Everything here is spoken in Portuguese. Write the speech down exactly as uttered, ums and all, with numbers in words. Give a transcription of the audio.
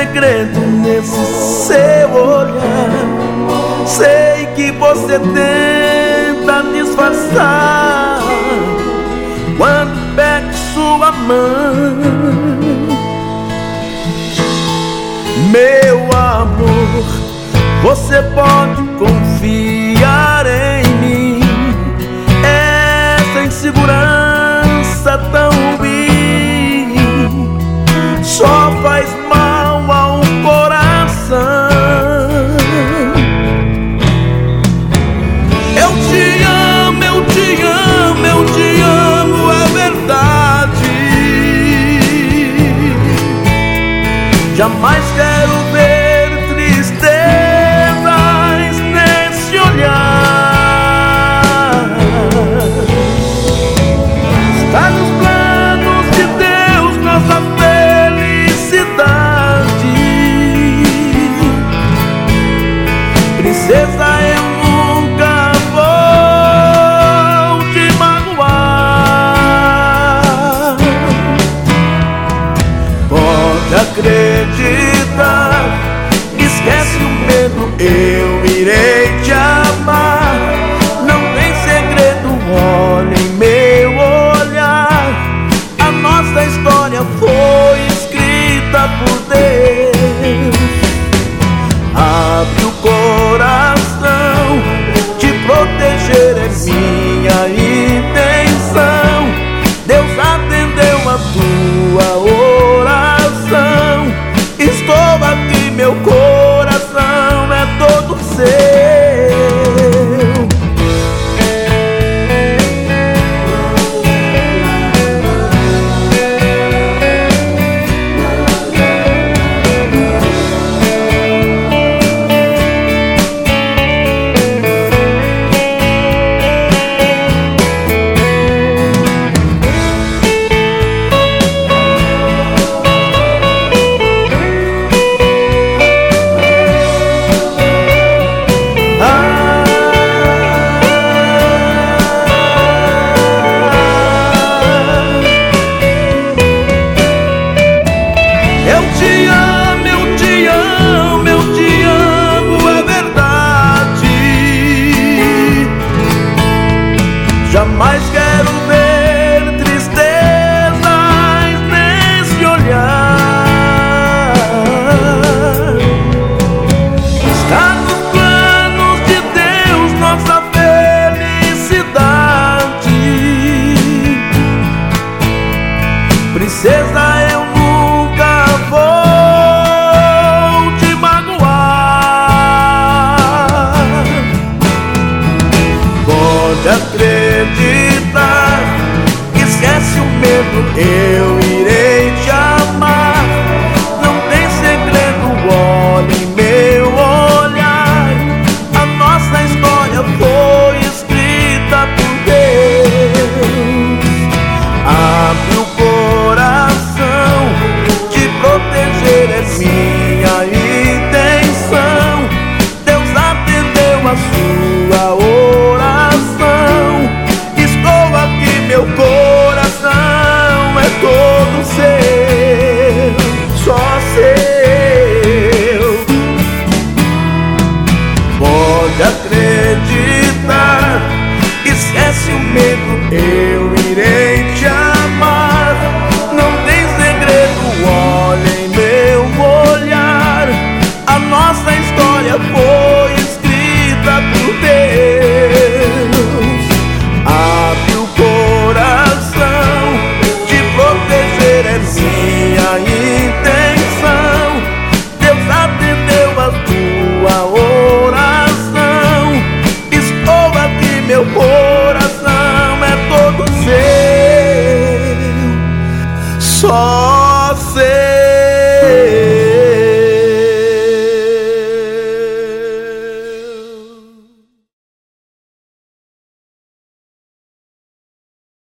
segredo nesse seu olhar. Sei que você tenta disfarçar quando pede sua mão. Meu amor, você pode confiar em mim. Essa insegurança tão ruim só faz mal ao coração. Eu te amo, eu te amo, eu te amo, é verdade. Jamais quero ver tristezas nesse olhar. Está nos planos de Deus nossa felicidade. Princesa, eu nunca vou te magoar. Pode acreditar, esquece o medo, eu irei te amar. Não tem segredo, olha em meu olhar. A nossa história foi escrita por Deus. Abre o coração, te proteger é minha intenção. Deus atendeu a tua oração. Estou aqui, meu coração é todo seu. Eu te amo, eu te amo, eu te amo, é verdade. Jamais quero ver tristezas nesse olhar. Está nos planos de Deus nossa felicidade. Princesa, eu nunca vou te magoar. Pode acreditar, esquece o medo, eu irei te amar. Não tem segredo, olha em meu olhar. A nossa história foi escrita por Deus. Abre o coração, te proteger é minha intenção. Deus atendeu a sua oração. Estou aqui, meu coração é todo seu, só seu. Pode acreditar, esquece o medo, eu irei